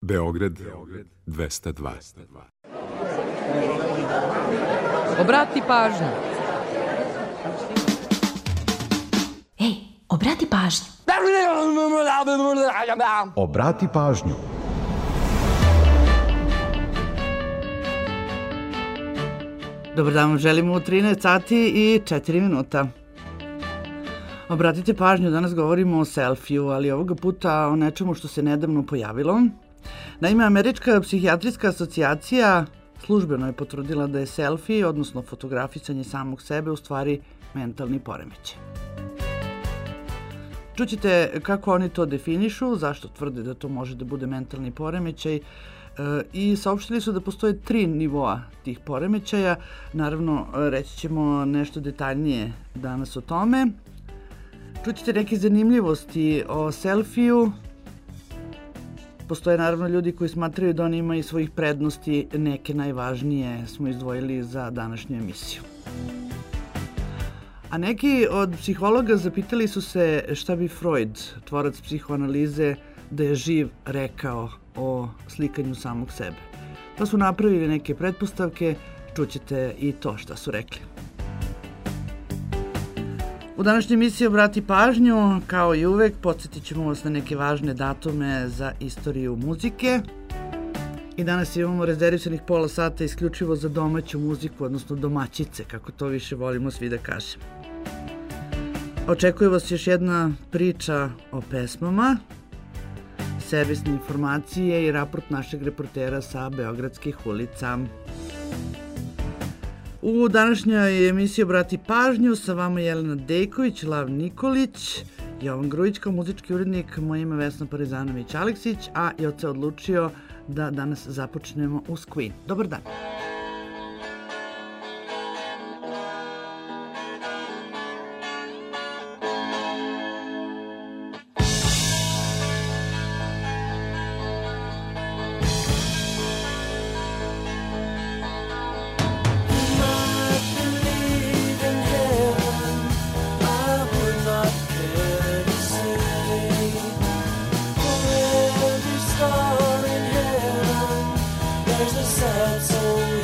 Beograd 202. Obrati pažnju. Ej, obrati pažnju. Obrati pažnju. Dobar dan vam želimo u 13 sati i 4 minuta. Obratite pažnju, danas govorimo o selfiju, ali ovoga puta o nečemu što se nedavno pojavilo. Naime, Američka psihijatrijska asocijacija službeno je potvrdila da je selfie, odnosno fotografisanje samog sebe, u stvari mentalni poremećaj. Čućete kako oni to definišu, zašto tvrde da to može da bude mentalni poremećaj, i saopštili su da postoje 3 nivoa tih poremećaja. Naravno, reći ćemo nešto detaljnije danas o tome. Čućete neke zanimljivosti o selfiju. Postoje naravno ljudi koji smatraju da on ima i svojih prednosti, neke najvažnije smo izdvojili za današnju emisiju. A neki od psihologa zapitali su se šta bi Freud, tvorac psihoanalize, da je živ rekao o slikanju samog sebe. Pa su napravili neke pretpostavke, čućete i to šta su rekli. U današnjoj emisiji obrati pažnju, kao i uvek, podsjetit ćemo vas na neke važne datume za istoriju muzike. I danas imamo rezervisanih pola sata isključivo za domaću muziku, odnosno domaćice, kako to više volimo svi da kažemo. Očekuje vas još jedna priča o pesmama, servisne informacije i raport našeg reportera sa beogradskih ulica. U današnjoj emisiji obrati pažnju, sa vama Jelena Dejković, Lav Nikolić, Jovan Grujić kao muzički urednik, moje ime Vesna Parizanović-Aleksić, a Joce odlučio da danas započnemo uz Queen. Dobar dan! There's a sad soul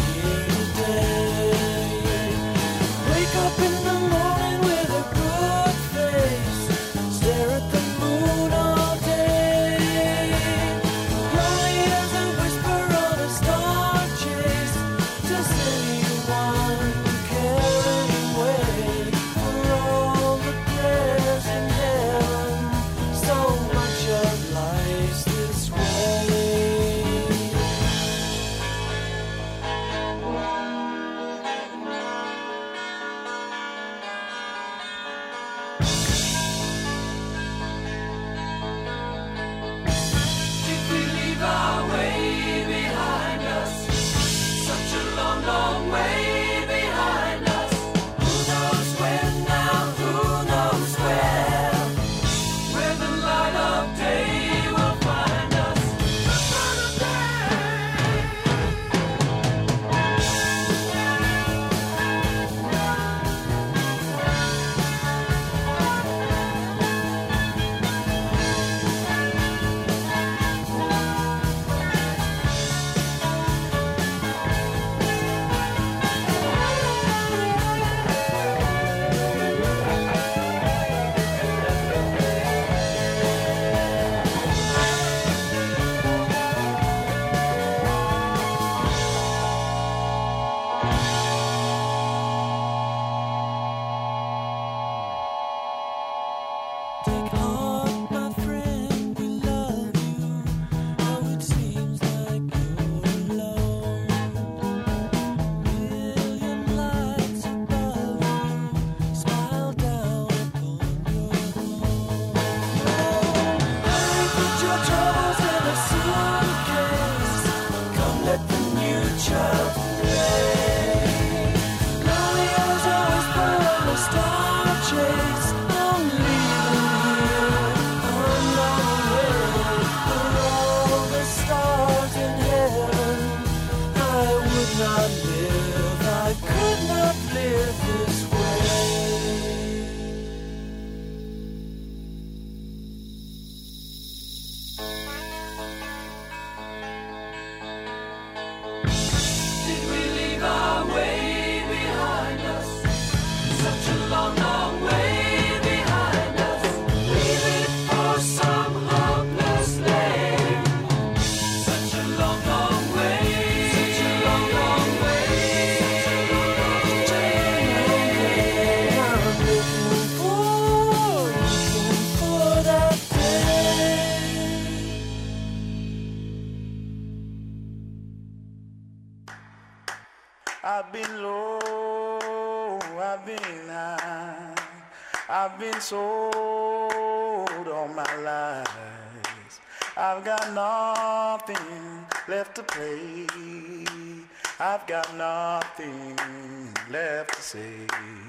I've been low, I've been high, I've been sold all my life. I've got nothing left to play. I've got nothing left to say.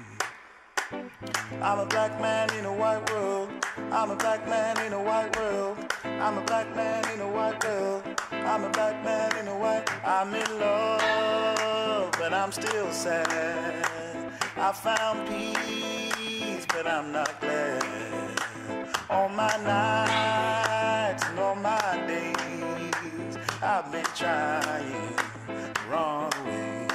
I'm a black man in a white world. I'm a black man in a white world. I'm a black man in a white world. I'm a black man in a white. I'm in love, but I'm still sad. I found peace, but I'm not glad. All my nights and all my days, I've been trying the wrong way.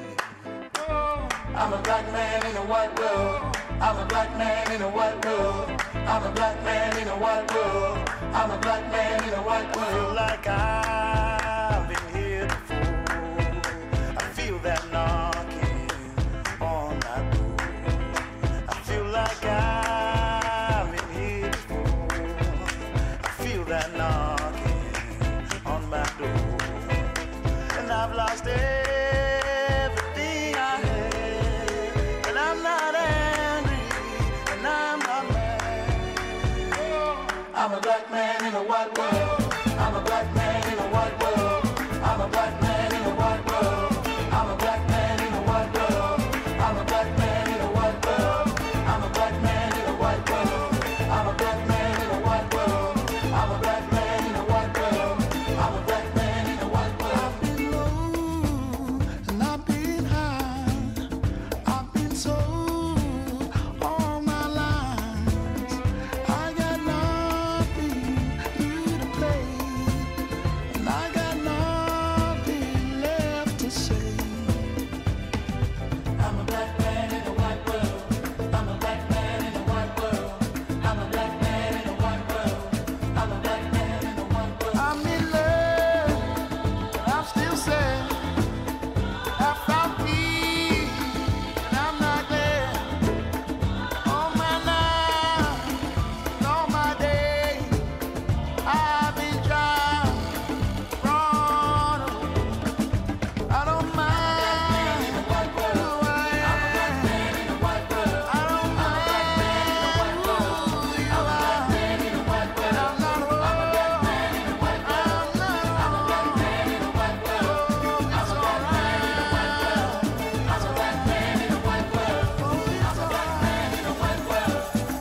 I'm a black man in a white world. I'm a black man in a white world. I'm a black man in a white world. I'm a black man in a white world. I feel like I've been here before. I feel that knocking on my door. I feel like I've been here before. I feel that knocking on my door. And I've lost everything I had. And I'm not angry, and I'm not mad. I'm a black man in a white world. I'm a black man in a white world. I'm a black man in a white world. I'm a black man in a white world. I'm a black man in a white world. I'm a black man in a white world. I'm a black man in a white world. I'm a black man in a white world. I'm a black man in a white world. I've been low and I've been high. I've been sold all my life. I got nothing new to play, and I got nothing left to say. I'm a black man in a white world. I'm a black man in a white world. I'm a black man in a white world. I'm a black man in a white world. I'm in love, but I'm still sad. I found peace, and I'm not glad. All my night, and all my day, I've been trying wrong. I don't mind who I am. I don't mind who you are. But I'm not wrong. I'm not wrong. It's alright. I'm a black man in a white world. I'm a black man in a white world.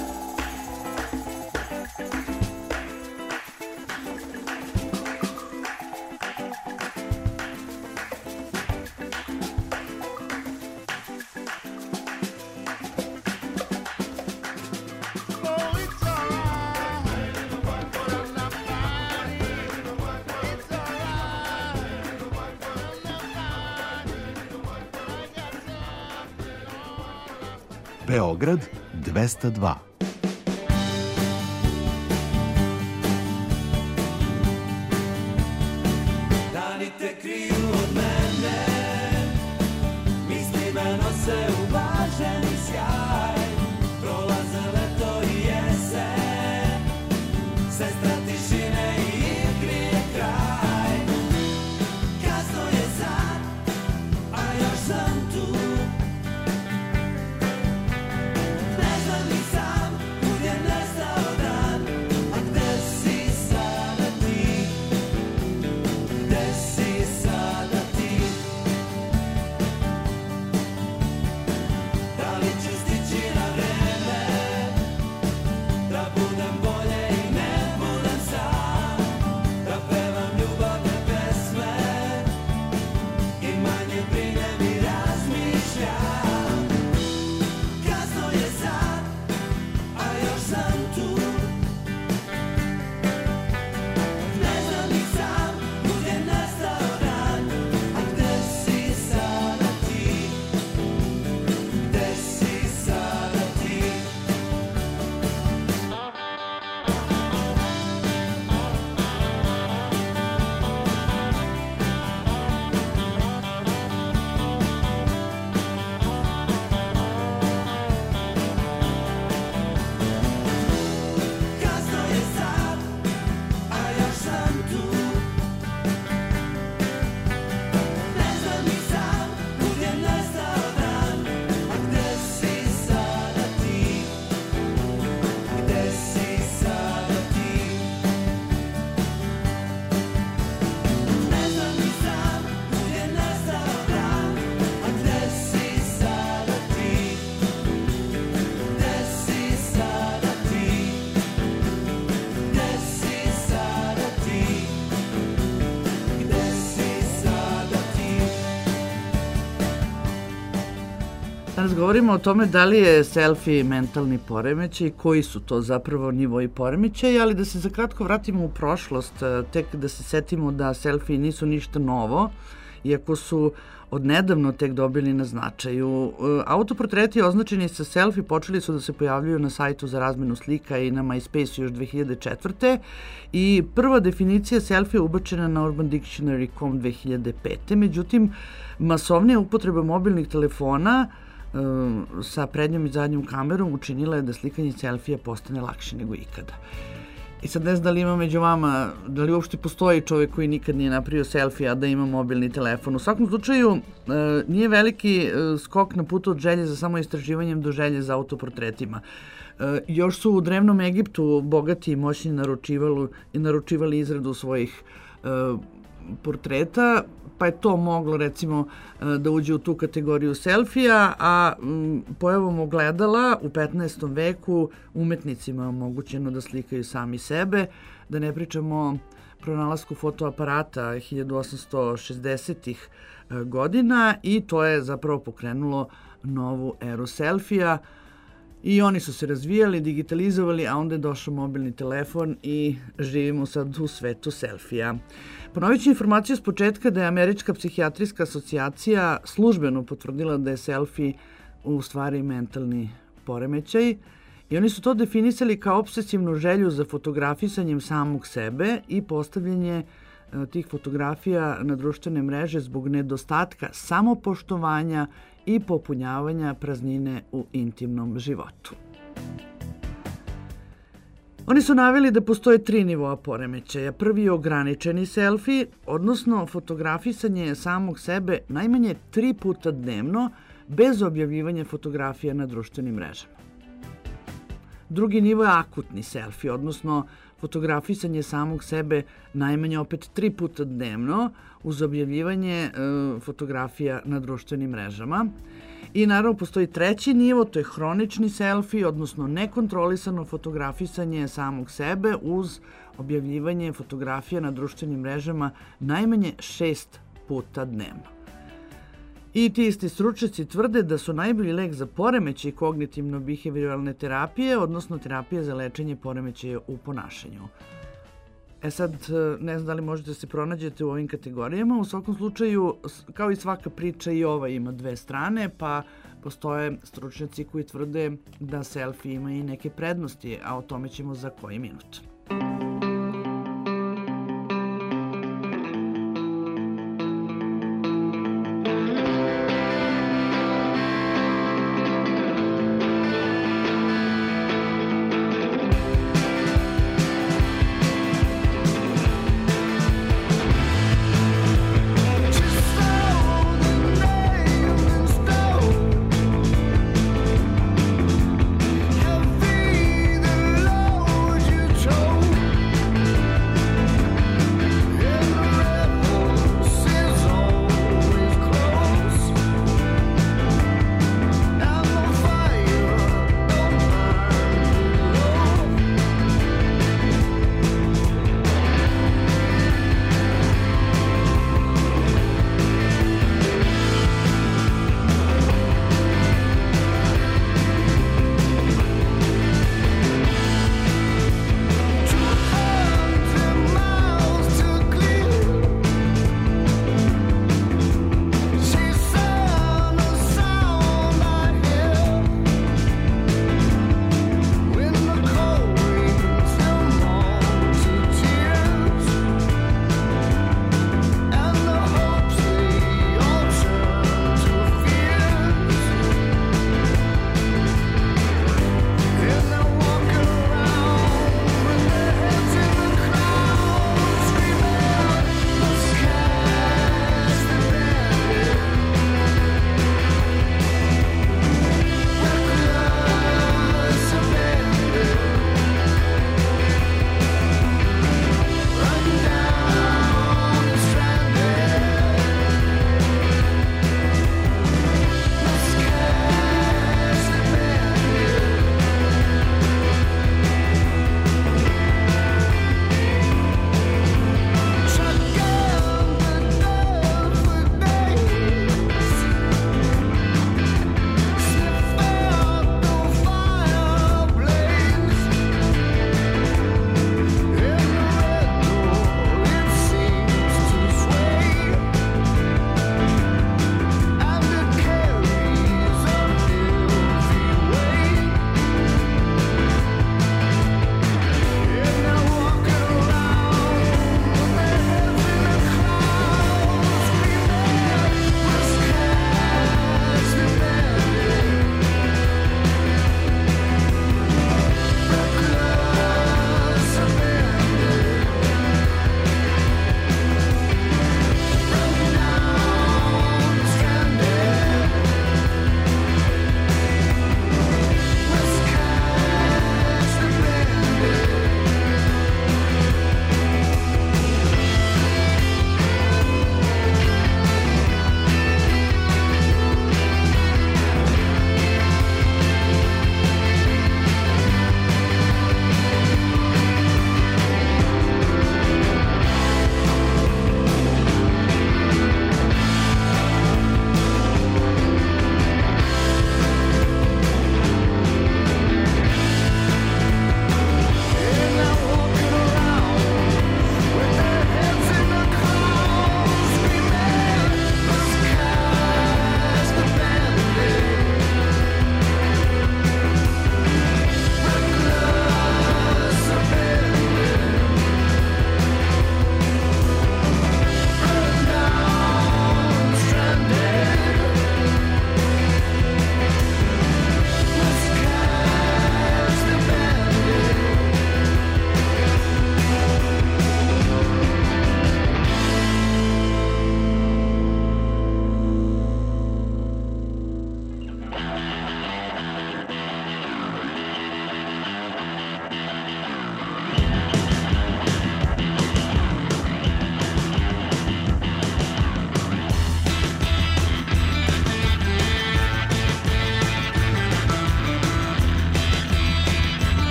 Oh, it's alright. But I'm not fine. It's alright. But I'm not fine. I got something. Beograd 202. Dani te kriju od mene, misli me nose u blaženi sjaj. Prolaze leto i jesen, sestra tišine i krije kraj. Kasno je sad, a još sam tu. Ne znam ni sam kud je nestao dan, a gde si sada ti? Gde si sada govorimo o tome da li je selfie mentalni poremećaj, koji su to zapravo nivoji poremećaja, ali da se za kratko vratimo u prošlost, tek da se setimo da selfie nisu ništa novo, iako su odnedavno tek dobili na značaju. Autoportreti označeni sa selfie počeli su da se pojavljuju na sajtu za razmenu slika i na MySpace još 2004. I prva definicija selfie je ubačena na Urban Dictionary.com 2005. Međutim, masovnija upotreba mobilnih telefona sa prednjom i zadnjom kamerom učinila je da slikanje selfija postane lakše nego ikada. I sad ne znam da li ima među vama, da li uopšte postoji čovjek koji nikad nije napravio selfie, a da ima mobilni telefon. U svakom slučaju, nije veliki skok na putu od želje za samoistraživanjem do želje za autoportretima. Još su u drevnom Egiptu bogati i moćni naručivali izradu svojih portreta, pa je to moglo recimo da uđe u tu kategoriju selfija, a pojavom ogledala u 15. veku umetnicima omogućeno da slikaju sami sebe, da ne pričamo o pronalasku fotoaparata 1860-ih godina i to je zapravo pokrenulo novu eru selfija. I oni su se razvijali, digitalizovali, a onda je došao mobilni telefon i živimo sad u svetu selfija. Ponovit ću informaciju s početka da je Američka psihijatrijska asocijacija službeno potvrdila da je selfie u stvari mentalni poremećaj i oni su to definisali kao obsesivnu želju za fotografisanjem samog sebe i postavljanje tih fotografija na društvene mreže zbog nedostatka samopoštovanja i popunjavanja praznine u intimnom životu. Oni su naveli da postoje 3 nivoa poremećaja. Prvi je ograničeni selfie, odnosno fotografisanje samog sebe najmanje 3 puta dnevno bez objavljivanja fotografija na društvenim mrežama. Drugi nivo je akutni selfie, odnosno fotografisanje samog sebe najmanje opet 3 puta dnevno uz objavljivanje fotografija na društvenim mrežama. I naravno postoji treći nivo, to je hronični selfie, odnosno nekontrolisano fotografisanje samog sebe uz objavljivanje fotografija na društvenim mrežama najmanje 6 puta dnevno. I ti isti stručnjaci tvrde da su najbolji lek za poremećaj kognitivno-behavioralne terapije, odnosno terapije za lečenje poremećaja u ponašanju. Sad, ne znam da li možete se pronađete u ovim kategorijama. U svakom slučaju, kao i svaka priča, i ova ima 2 strane, pa postoje stručnjaci koji tvrde da selfie ima i neke prednosti, a o tome ćemo za koji minut. Told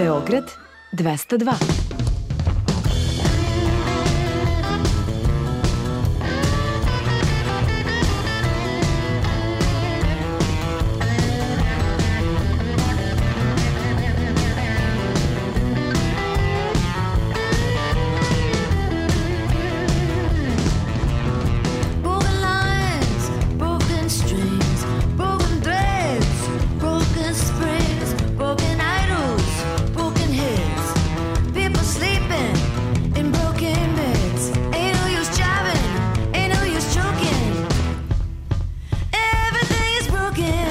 Beograd 202. Broken lines, broken strings, broken threads, broken springs, broken idols, broken heads. People sleeping in broken beds. Ain't no use driving, ain't no use choking. Everything is broken.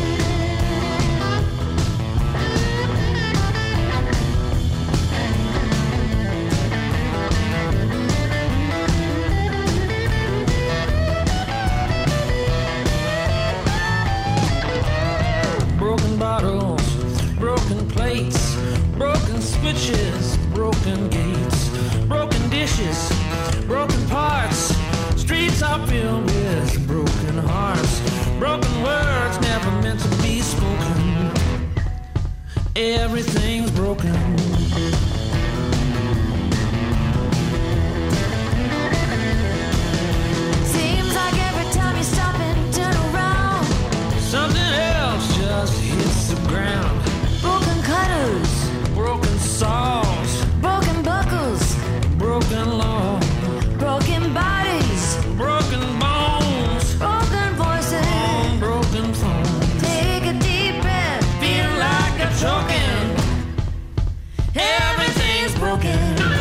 Broken bottles, broken plates, broken switches, broken gates, broken dishes, broken parts. Streets are filled with broken hearts, broken words never meant to be spoken. Everything's broken. Seems like every time you stop and turn around, Something else just hits the ground. broken cutters, Broken saws, broken buckles, broken law, broken bodies, broken bones, broken voices. on broken phones. Take a deep breath, Feel like I'm choking. Everything's broken.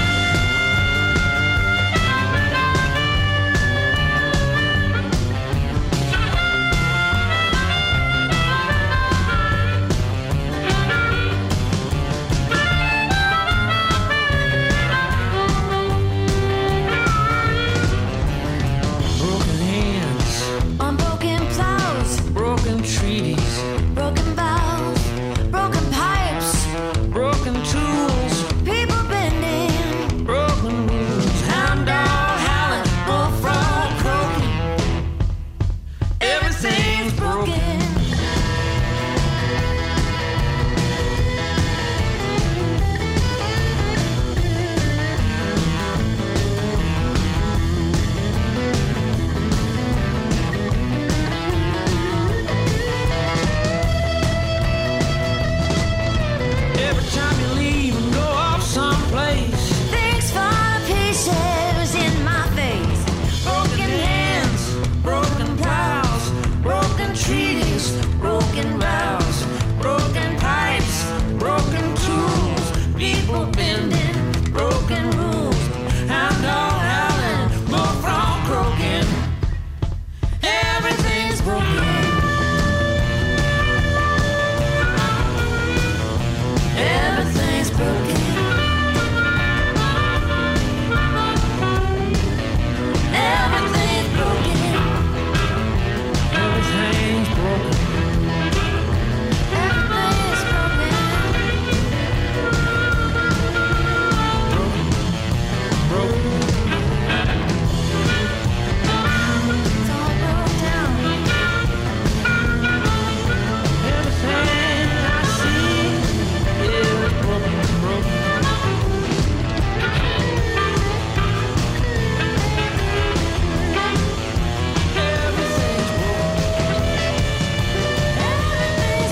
Broken hands, on broken plows, broken trees, broken valves, broken pipes, broken tools, people bending, broken rules. Hound dog howling, bullfrog croaking. Everything's broken. Every time you leave and go off someplace. things fall to pieces in my face. Broken hands, broken plows, broken trees, broken vows, broken pipes, broken tools, people bending, broken rules. Hound dog howling, bullfrog croaking. Everything's broken. Everything's broken. Everything's broken. Everything's broken. Everything's broken. Broken. It's all broke down. Everything I see is broken, broken. Everything's broken. Everything's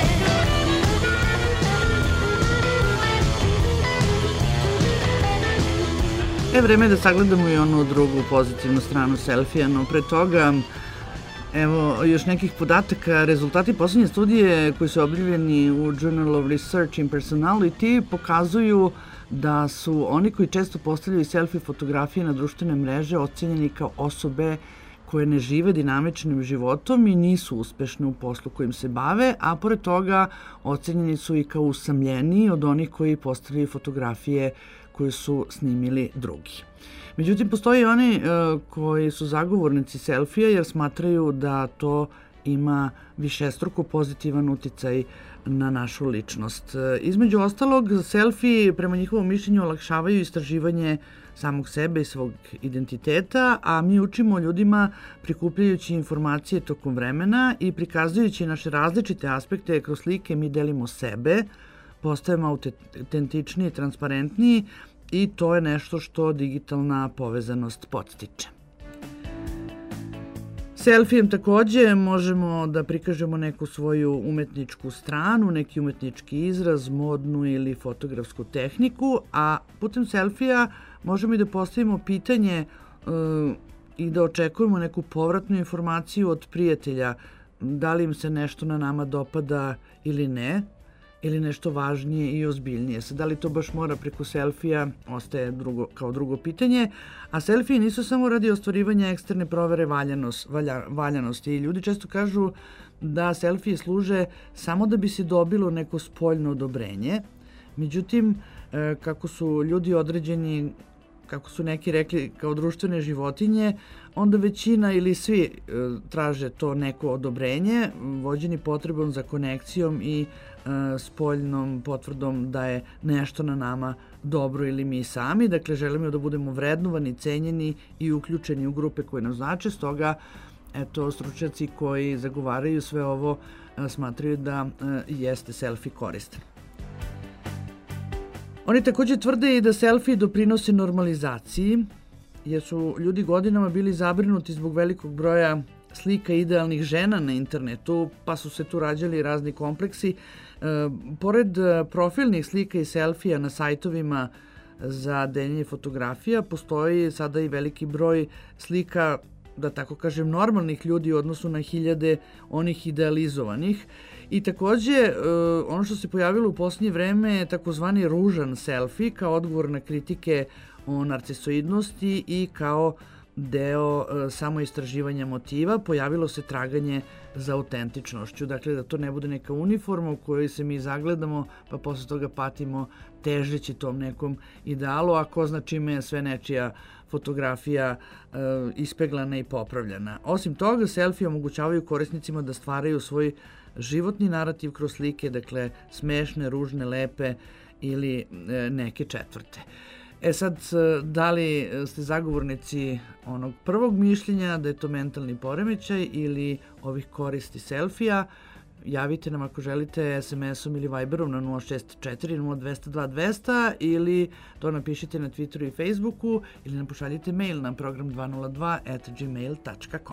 Vreme je da sagledamo i onu drugu pozitivnu stranu selfija, no pre toga evo još nekih podataka. Rezultati posljednje studije koji su objavljeni u Journal of Research in Personality pokazuju da su oni koji često postavljaju selfie fotografije na društvene mreže ocenjeni kao osobe koje ne žive dinamičnim životom i nisu uspešne u poslu kojim se bave, a pored toga ocenjeni su i kao usamljeniji od onih koji postavljaju fotografije koje su snimili drugi. Međutim, postoje i oni koji su zagovornici selfija jer smatraju da to ima višestruko pozitivan uticaj na našu ličnost. Između ostalog, selfiji prema njihovom mišljenju olakšavaju istraživanje samog sebe i svog identiteta, a mi učimo ljudima prikupljajući informacije tokom vremena i prikazujući naše različite aspekte kroz slike mi delimo sebe, postajemo autentičniji, transparentniji i to je nešto što digitalna povezanost podstiče. Selfijem takođe možemo da prikažemo neku svoju umetničku stranu, neki umetnički izraz, modnu ili fotografsku tehniku, a putem selfija možemo i da postavimo pitanje i da očekujemo neku povratnu informaciju od prijatelja, da li im se nešto na nama dopada ili ne, ili nešto važnije i ozbiljnije. Sad, da li to baš mora preko selfija, ostaje kao drugo pitanje. A selfiji nisu samo radi ostvarivanja eksterne provere valjanosti. I ljudi često kažu da selfije služe samo da bi se dobilo neko spoljno odobrenje. Međutim, kako su ljudi određeni, kako su neki rekli, kao društvene životinje, onda većina ili svi traže to neko odobrenje, vođeni potrebom za konekcijom i spoljnom potvrdom da je nešto na nama dobro ili mi sami. Dakle, želimo da budemo vrednovani, cenjeni i uključeni u grupe koje nam znače. Stoga, eto, stručnjaci koji zagovaraju sve ovo smatraju da jeste selfie koristan. Oni takođe tvrde i da selfie doprinose normalizaciji, jer su ljudi godinama bili zabrinuti zbog velikog broja slika idealnih žena na internetu, pa su se tu rađali razni kompleksi. Pored profilnih slika i selfija na sajtovima za deljenje fotografija, postoji sada i veliki broj slika, da tako kažem, normalnih ljudi u odnosu na hiljade onih idealizovanih. I takođe, ono što se pojavilo u posljednje vreme je takozvani ružan selfie kao odgovor na kritike o narcisoidnosti i kao deo samoistraživanja motiva. Pojavilo se traganje za autentičnošću. Dakle, da to ne bude neka uniforma u kojoj se mi zagledamo, pa posle toga patimo težeći tom nekom idealu, a ko zna čime je sve nečija fotografija ispeglana i popravljena. Osim toga, selfie omogućavaju korisnicima da stvaraju svoj životni narativ kroz slike, dakle, smešne, ružne, lepe ili neke četvrte. Sad, da li ste zagovornici onog prvog mišljenja da je to mentalni poremećaj ili ovih koristi selfija, javite nam ako želite SMS-om ili Viberom na 064 0202 200 ili to napišite na Twitteru i Facebooku ili nam pošaljite mail na program202@gmail.com.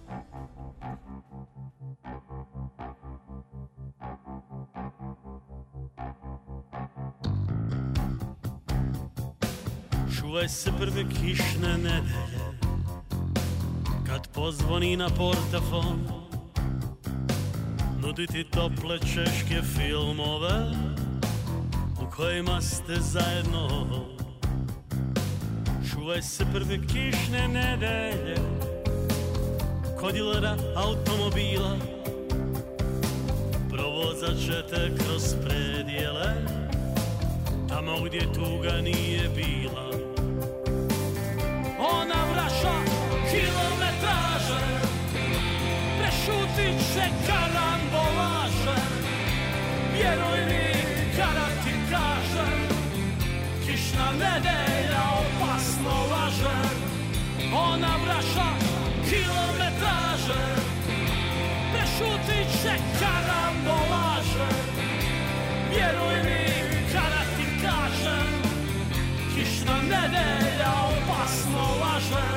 Čuvaj se prve kišne nedelje, kad pozvoni na portafon, nuditi tople češke filmove u kojima ste zajedno. Čuvaj se prve kišne nedelje, kod dilera automobila, provozat ćete kroz predjele, tamo gdje tuga nije bila. Ona vraća kilometraže, prešutit će karambolaže. Vjeruj mi kada ti kažem, kišna nedelja opasno laže. Ona vraća kilometraže, prešutit će karambolaže. Vjeruj mi kada ti kažem, kišna nedelja opasno laže.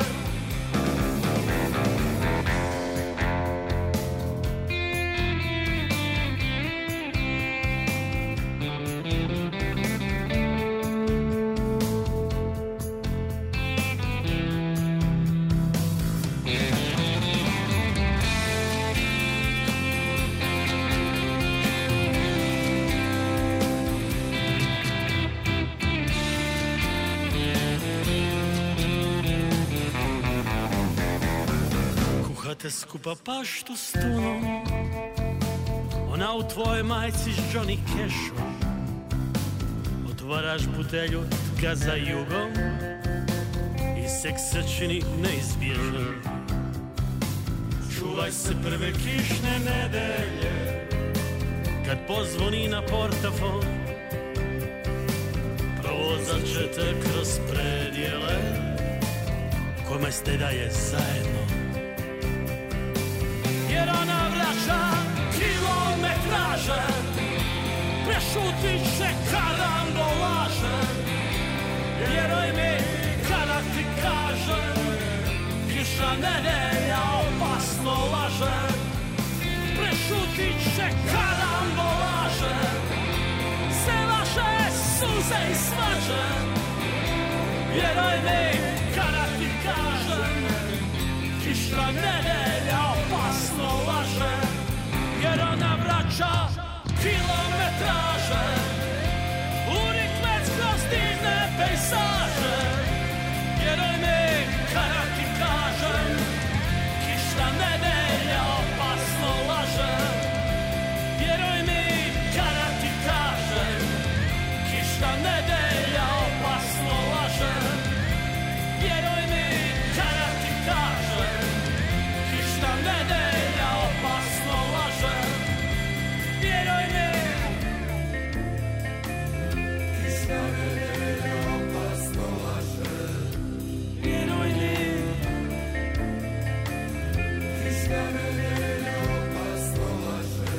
Te skupa paštu s tunom, ona u tvojoj majci s Johnny Cashom. Otvaraš butelju tka za jugom i seks se čini neizbježan. Čuvaj se prve kišne nedelje, kad pozvoni na portafon, provozat ćete kroz predjele kome ste da je zajedno. Jer ona vraća kilometraže, Prešutit će kada dolaže, vjeruj mi kada ti kažem, kiša nedelja opasno laže. Prešutit će kada dolaže, se vaše suze i svađe, vjeruj mi kada ti kažem, kiša nedelja opasno laže, jer ona vraća kilometraže u ritmec kroz divne pejsaže. Vjeruj mi kada ti kažem, kišna nedelja opasno laže. Vjeruj mi kada ti kažem, kišna nedelja opasno laže. Vjeruj mi kada ti kažem, kišna nedelja opasno laže. Vjeruj mi, kišna nedelja opasno laže. Vjeruj mi, kišna nedelja opasno laže.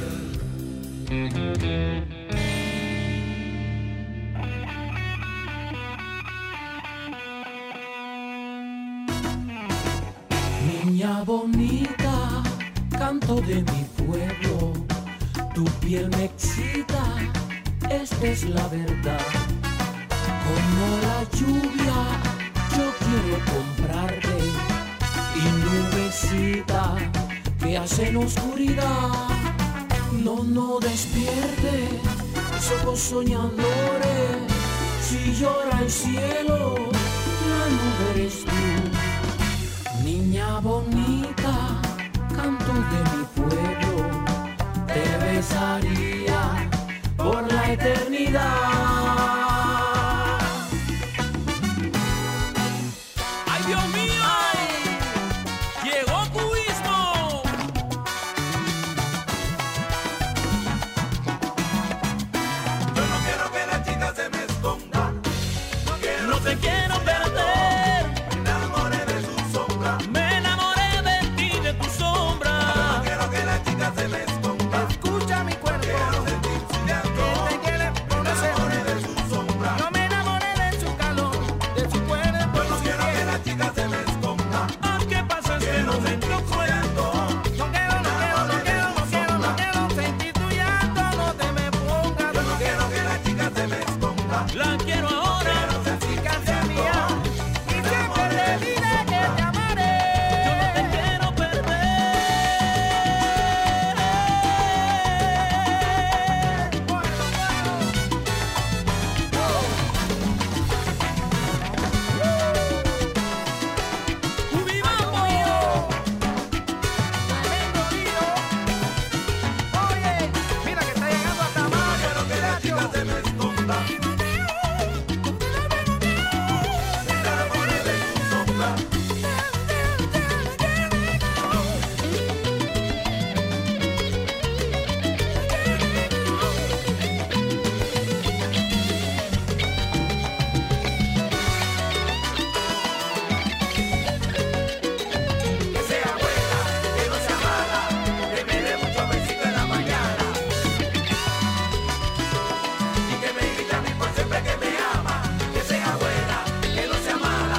Niña bonita, canto de mi pueblo, tu piel me excita, esta es la verdad. Como la lluvia, yo quiero comprarte, y nubecita que hacen oscuridad. No despierte, ojos soñadores, si llora el cielo, la nube eres tú. Niña bonita, canto de mi pueblo, te besaría por la eternidad. ¡Ay, Dios mío! ¡Ay! ¡Llegó cubismo! Yo no quiero que la chica se me esconda. No te quiero perder. Me enamoré de su sombra. Me enamoré de ti, de tu sombra. Yo no quiero que la chica se me esconda. Escucha mi cuerpo, Quiero sentir su llanto. te quiere Me conocer. enamoré de su sombra. Yo me enamoré de su calor, de su cuerpo. Yo no su quiero que piel. la chica se me esconda. ¿Qué pasa este Quiero momento sentir su llanto. No quiero sentir tu llanto, no te me pongas. Yo no quiero que la chica se me esconda. La quiero ahora. Quiero sentir su Casa llanto. mía, y siempre te diré que te amaré. Yo no te quiero perder. Tremendo lío. Oye, mira que está llegando hasta más. Quiero que la chica se me esconda. Me enamoré de su sombra. Que sea buena, que no sea mala, que me dé muchos besitos en la mañana y que me grite a mí por siempre que me ama. Que sea buena, que no sea mala.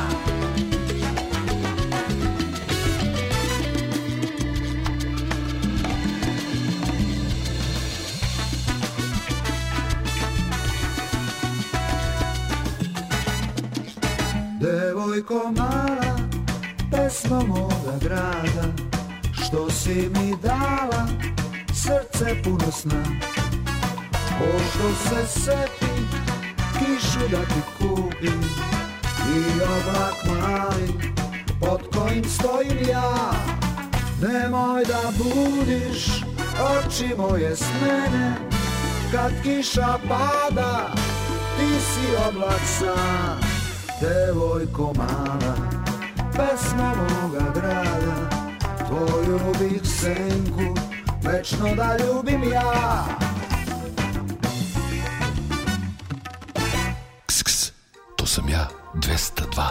Devojko mala, pesma moga grada, što si mi dala srce puno sna. Pošto se seti kišu da ti kupim i oblak mali pod kojim stojim ja. Nemoj da budiš oči moje s mene, kad kiša pada ti si oblak sam. Devojko mala, pesma moga grada, tvoju bih senku večno da ljubim ja. Ks, to sam ja, 202.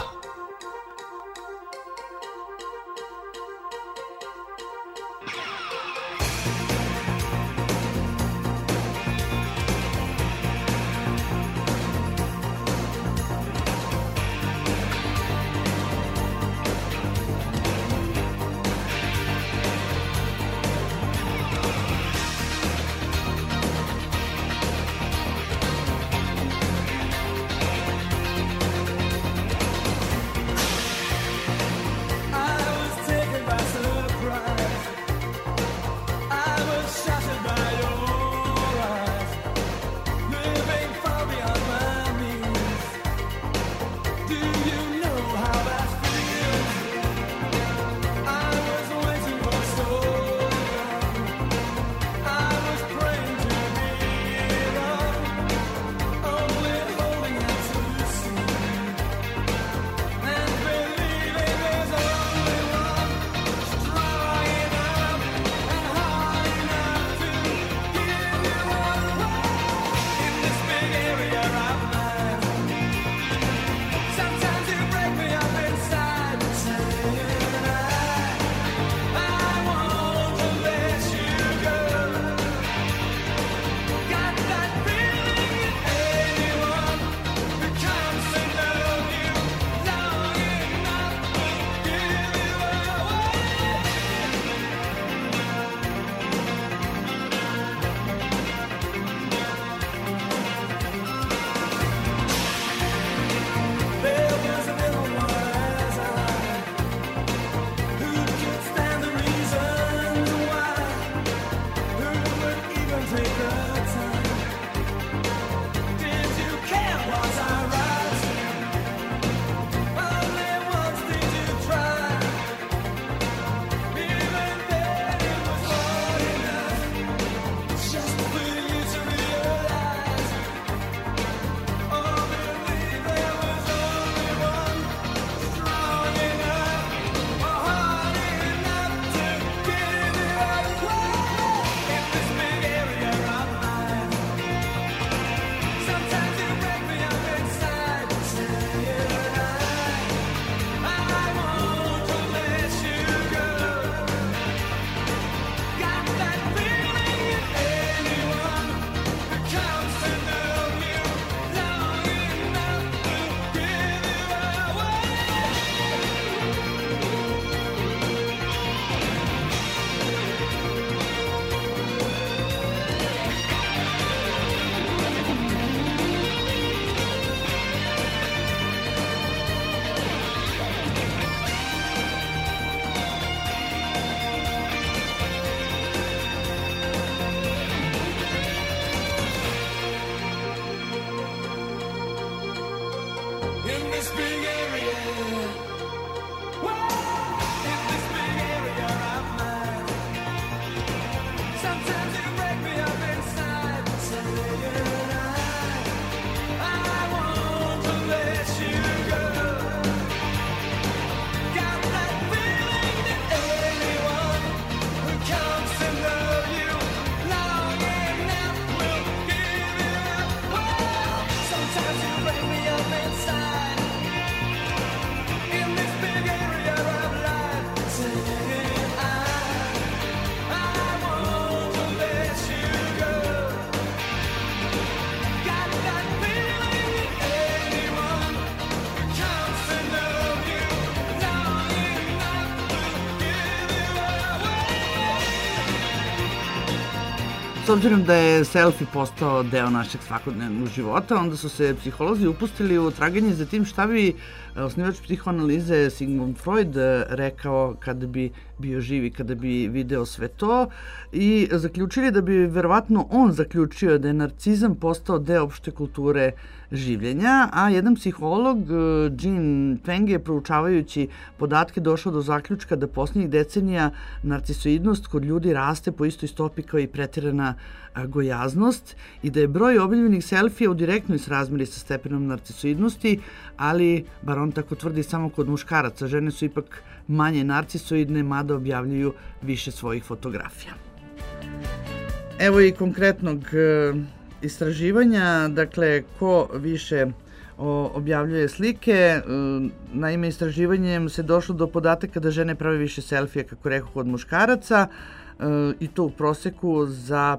S obzirom da je selfie postao deo našeg svakodnevnog života, onda su se psiholozi upustili u traganje za tim šta bi osnivač psihoanalize Sigmund Freud rekao kada bi bio živ i kada bi video sve to i zaključili da bi verovatno on zaključio da je narcizam postao deo opšte kulture življenja, a jedan psiholog, Jean Twenge, je proučavajući podatke došao do zaključka da posljednjih decenija narcisoidnost kod ljudi raste po istoj stopi kao i preterana gojaznost i da je broj objavljenih selfija u direktnoj srazmeri sa stepenom narcisoidnosti, ali, bar on tako tvrdi, samo kod muškaraca. Žene su ipak manje narcisoidne, mada objavljuju više svojih fotografija. Evo i konkretnog istraživanja, dakle, ko više objavljuje slike. Naime, istraživanjem se došlo do podataka da žene prave više selfija, kako rekao, kod muškaraca, i to u proseku za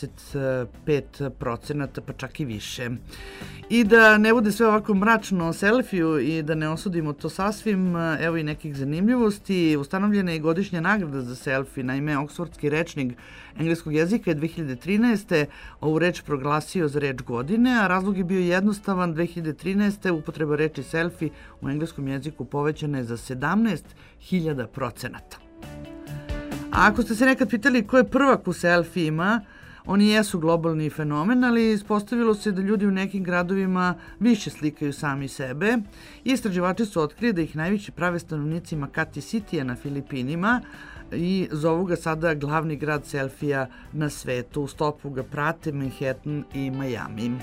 55%, pa čak i više. I da ne bude sve ovako mračno o selfiju i da ne osudimo to sasvim, evo i nekih zanimljivosti. Ustanovljena je godišnja nagrada za selfie. Naime, Oksfordski rečnik engleskog jezika je 2013. ovu reč proglasio za reč godine, a razlog je bio jednostavan. 2013. upotreba reči selfie u engleskom jeziku povećana je za 17.000%. A ako ste se nekad pitali ko je prvak u selfijima, oni jesu globalni fenomen, ali ispostavilo se da ljudi u nekim gradovima više slikaju sami sebe. Istraživači su otkrili da ih najviše prave stanovnici Makati City-a na Filipinima i zovu ga sada glavni grad selfija na svetu. U stopu ga prate Manhattan i Miami.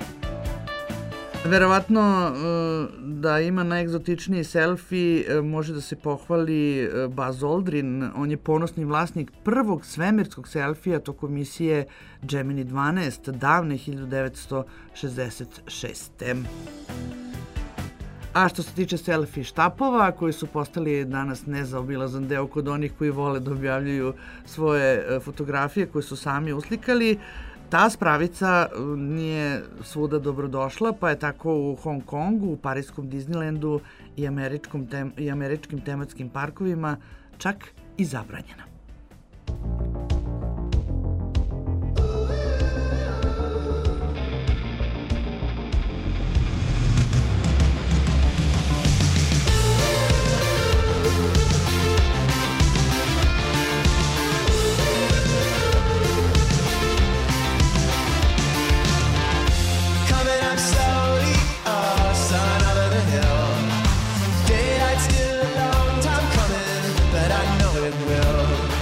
Verovatno da ima najegzotičniji selfie može da se pohvali Buzz Aldrin. On je ponosni vlasnik prvog svemirskog selfija tokom misije Gemini 12 davne 1966. A što se tiče selfie štapova, koji su postali danas nezaobilazan deo kod onih koji vole da objavljuju svoje fotografije koje su sami uslikali, ta spravica nije svuda dobrodošla, pa je tako u Hong Kongu, u parijskom Disneylandu i američkim tematskim parkovima čak i zabranjena. Daylight's still a long time coming, but I know it will.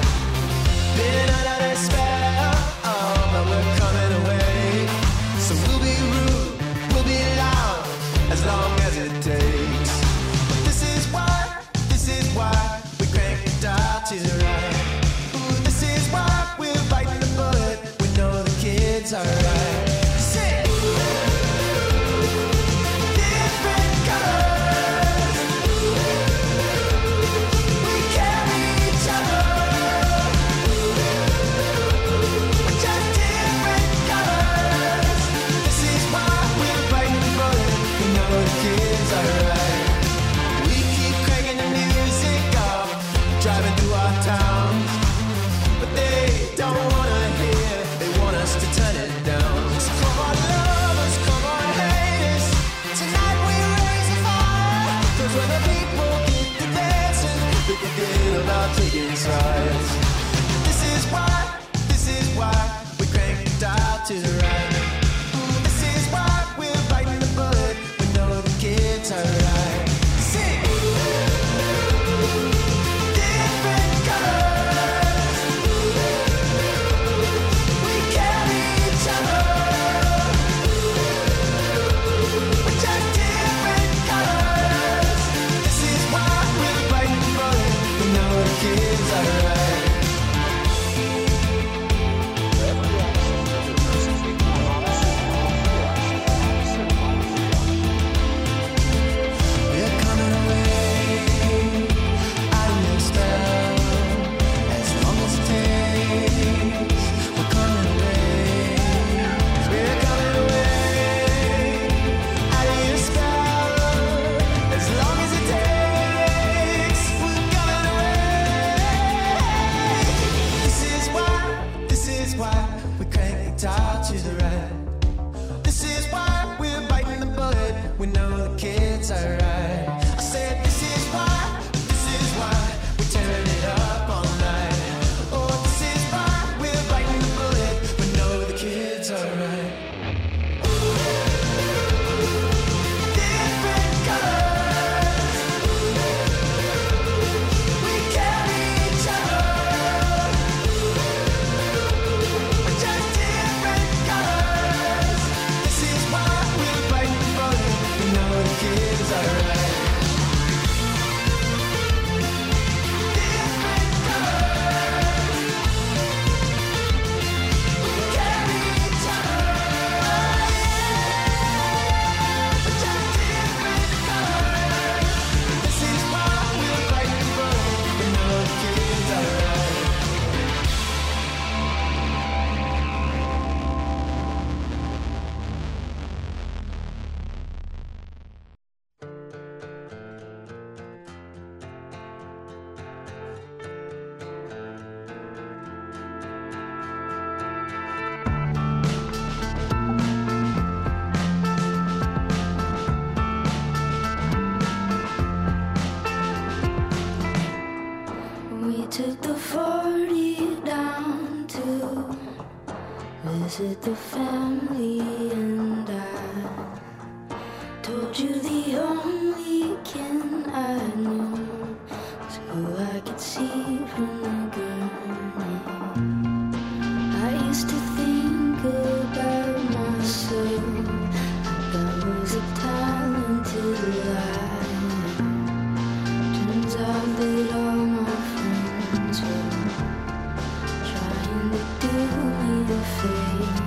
wanted the family, and I told you the only kin I knew was who I could see from the gurney. I used to think about myself like I was a talented liar. Turns out that all my friends were trying to do me a favor.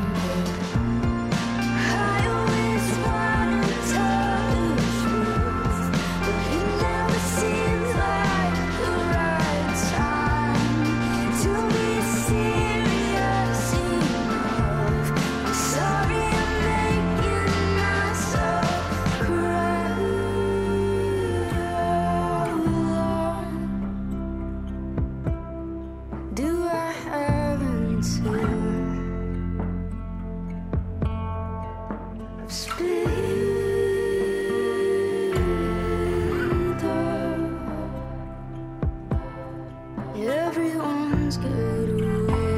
I always wanted to tell the truth, but it never seems like the right time to be serious enough. I'm sorry I'm making myself cry. Do I haven't everyone's good away.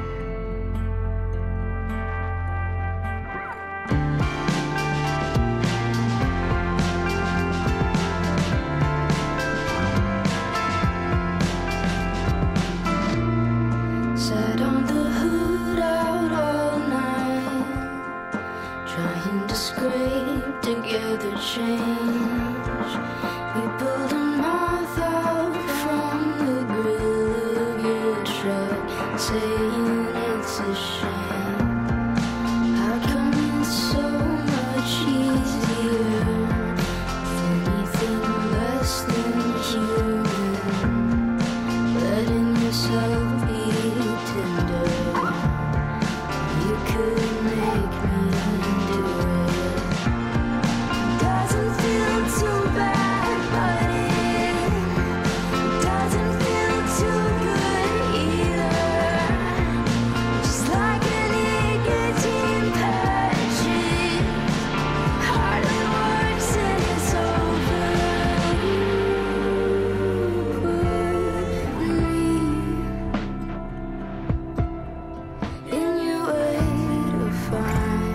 Sat on the hood out all night, trying to scrape together change. We pulled a mouth out from the grill of your truck, saying it's a shame. How come it's so much easier with anything less than human? Letting yourself be tender, you could make me do it. Doesn't feel too bad, but it doesn't feel too good either. Just like a nicotine patch, it hardly works and it's over. In your way to find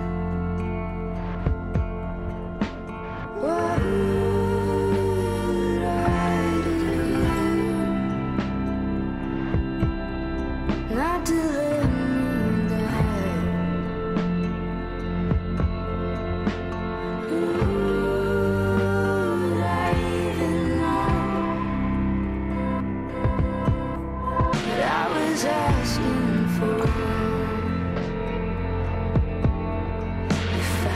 what I do, not to let me down. Would I even know what I was asking for? If I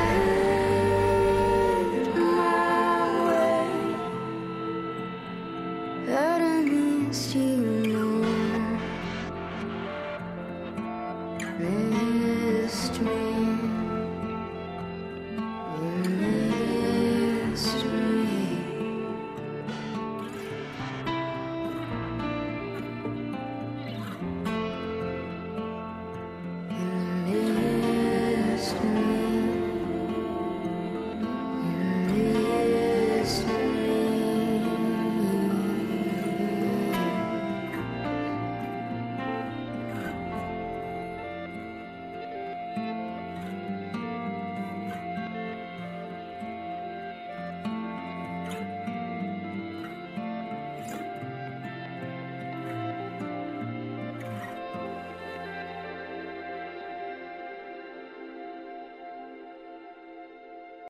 had my way, that I missed you